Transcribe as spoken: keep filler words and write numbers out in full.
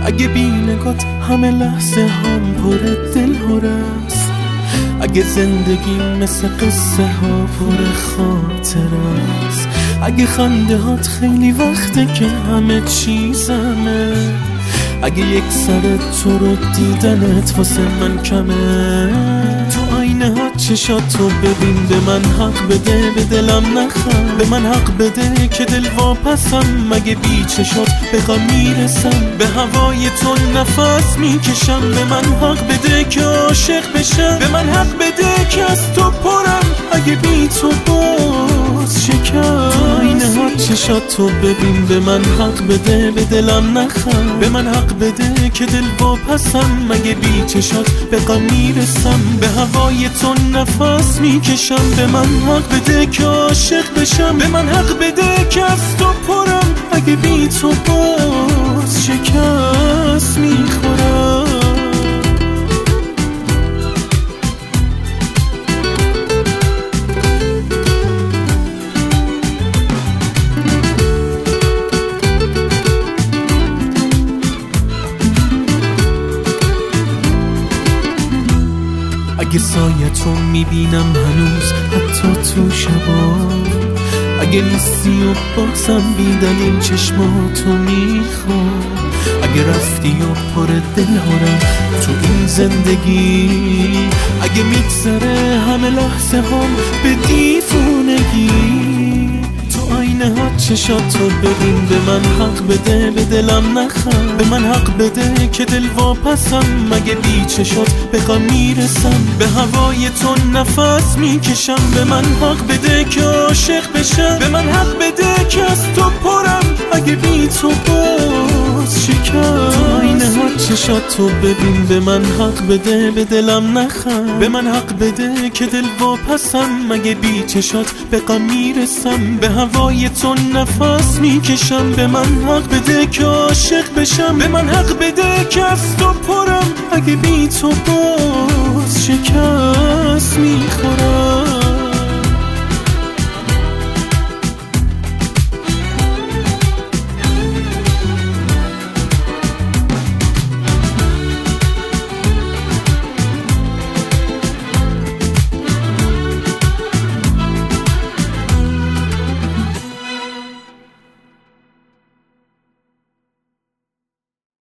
اگه بی نگات همه لحظه هم پر دل هرست، اگه زندگی مثل قصه ها پر خاطر است، اگه خنده هات خیلی وقته که همه چیزمه، اگه یک سر تو رو دیدنت واسه من کمه، تو آینه ها چشاتو ببین، به من حق بده به دلم نخند، به من حق بده که دل واپسم، مگه بی چشات بخوام میرسم، به هوای تو نفس میکشم، به من حق بده که عاشق بشم، به من حق بده که از تو پرم، اگه بی تو باز شکم، تو آینه ها چشاتو ببین، به من حق بده به دلم نخند، به من حق بده که دل واپسم، مگه بی چشات به غم میرسم، به هوای تو نفس میکشم، به من حق بده که عاشق بشم، به من حق بده که از تو پرم، اگه بی تو باز شکست میخورم. اگه سایتو میبینم هنوز حتی تو شبا، اگه نیستی و بازم بیدلیل چشماتو میخوام، اگه رفتی و پر دل هرم تو این زندگی، اگه میگذره همه لحظه هم به دیوونگی، تو آینه ها چشاتو ببین، به من حق بده به دلم نخند، به من حق بده که دل واپسم، مگه بی چشات بخوام میرسم، به هوای تو نفس میکشم، به من حق بده که عاشق بشم، به من حق بده که از تو پرم، اگه بی تو باز شکم، تو آینه ها چشاتو ببین، به من حق بده به دلم نخند، به من حق بده که دل واپسم، مگه بی چشات بخوام میرسم، به هوای تو نفس میکشم، به من حق بده که عاشق بشم، به من حق بده که از تو پرم، اگه بی تو باز شکست میخورم.